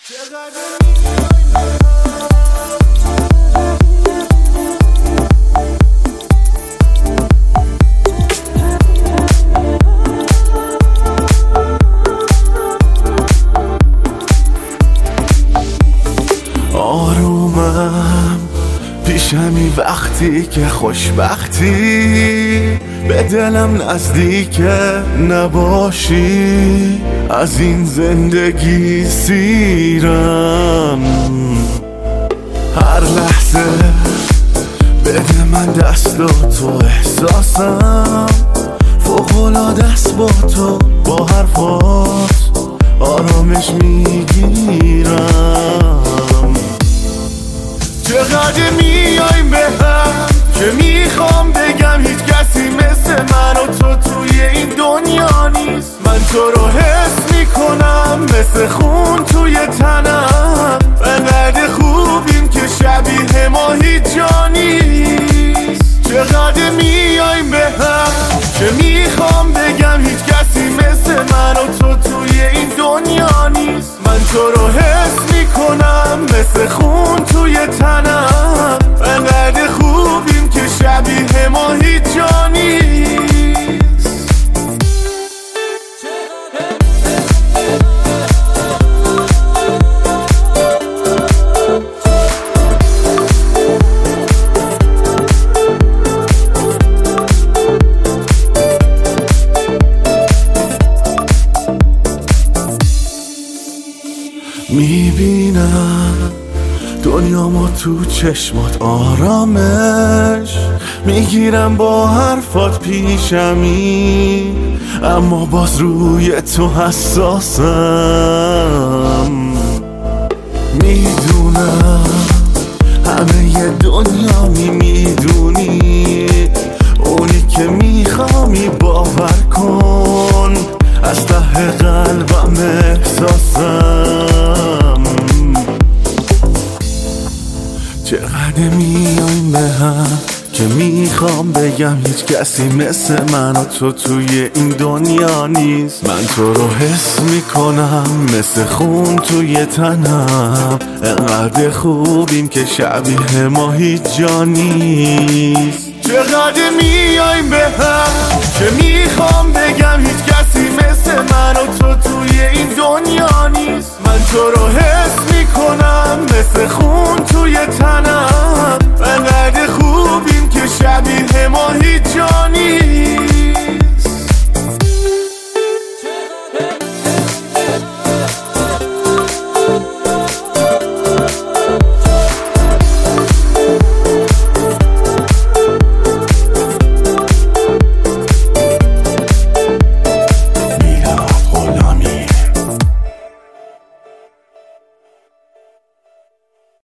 آرومم پیشمی وقتی که خوشبختی به دلم نزدیک نباشی، از این زندگی سیرم. هر لحظه بده من دست و تو احساسم فوق‌العاده است با تو، با حرفات آرامش میگیرم. چقدر میایم به هم که میخوام بگم هیچ کسی مثل من و تو توی این دنیا نیست. من تو رو حس میکنم مثل خون توی تنم، انقدر خوبیم که شبیه ما هیچ جا نیست. چقدر میایم به هم که میخوام بگم هیچ کسی مثل من و تو توی این دنیا نیست. من تو رو حس میکنم مثل خون توی تنم، انقدر خوبیم که شبیه ما هیچ جا نیست. میبینم دنیامو تو چشمات آرامش میگیرم با حرفات پیشمی، اما باز روی تو حساسم. میدونم همه دنیا میدونی، اونی که میخوامی باور کن، از ته قلبم احساسم. چقدر میایم به هم که میخوام بگم هیچ کسی مثل من و تو توی این دنیا نیست. من تو رو حس میکنم مثل خون توی تنم، انقدر خوبیم که شبیه ما هیچ جا نیست. چقدر میایم به هم که میخوام بگم هیچ کسی مثل من و تو توی این دنیا نیست. من تو رو حس میکنم مثل خون توی تنم، انقدر خوبیم که شبیه ما هیچ جا نیست.